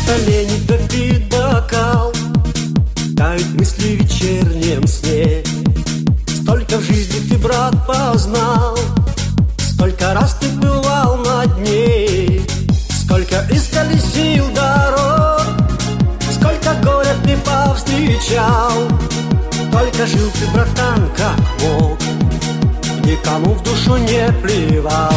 столе не допит бокал, тают мысли в вечернем сне. Столько в жизни ты, брат, познал, сколько раз ты бывал на дне, сколько исколесил дорог, сколько горя ты повстречал. Только жил ты, братан, как мог, никому в душу не плевал.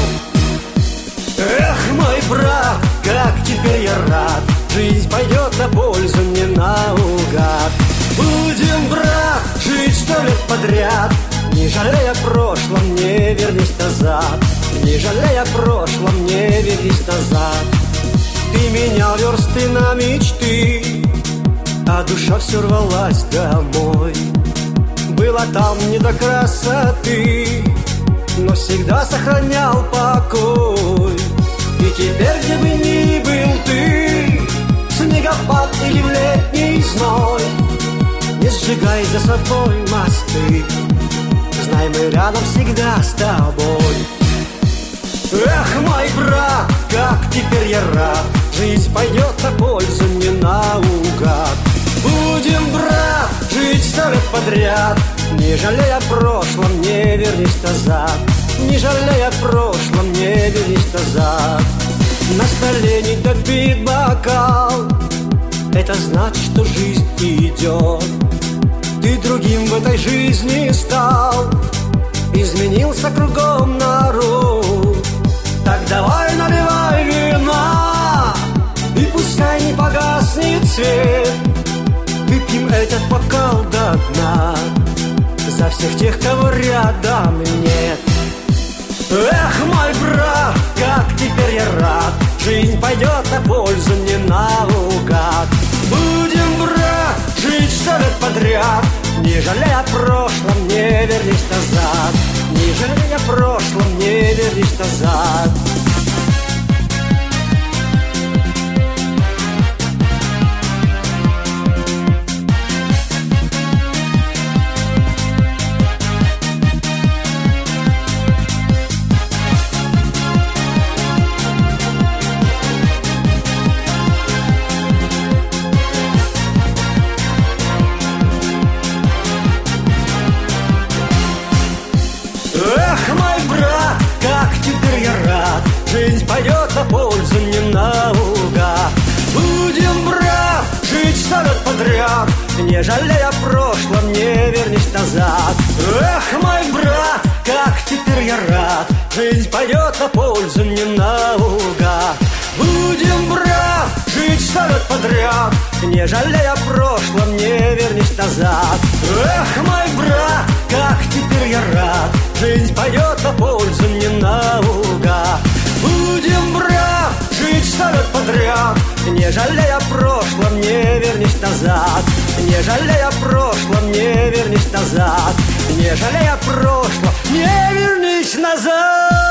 Эх, мой брат, как теперь я рад, жизнь пойдет на пользу, не наугад. Будем, брат, жить 100 лет подряд, не жалея о прошлом, не вернись назад. Не жалея о прошлом, не вернись назад. Ты менял версты на мечты, а душа все рвалась домой. Было там не до красоты, но всегда сохранял покой. И теперь, где бы ни был ты, снегопад или в летний зной, не сжигай за собой мосты, знай, мы рядом всегда с тобой. Эх, мой брат, как теперь я рад, жизнь пойдет на пользу, не наугад. Будем, брат, жить 100 лет подряд, не жалея о прошлом, не вернись назад. Не жалея о прошлом, не вернись назад. На столе не допит бокал, это значит, что жизнь идет. Ты другим в этой жизни стал, изменился кругом народ. Так давай наливай вина, и пускай не погаснет свет. Выпьем этот бокал до дна за всех тех, кого рядом нет. Эх, мой брат, как теперь я рад, жизнь пойдет на пользу, не наугад. Будем, брат, жить 100 лет подряд, не жалея о прошлом, не вернись назад. Не жалея о прошлом, не вернись назад. Эх, мой брат, как теперь я рад, жизнь пойдет на пользу, не наугад. Будем, брат, жить 100 лет подряд, не жалея о прошлом, не вернись назад. Эх, мой брат, как теперь я рад, жизнь пойдет на пользу, не наугад. Будем, брат, жить 100 лет подряд, не жалея о прошлом, не вернись назад. Эх, мой брат, как теперь я рад, жизнь пойдет на пользу, не наугад. Будем, брат, жить 100 лет подряд, не жалея о прошлом, не вернись назад. Не жалея о прошлом, не вернись назад. Не жалея о прошлом, не вернись назад.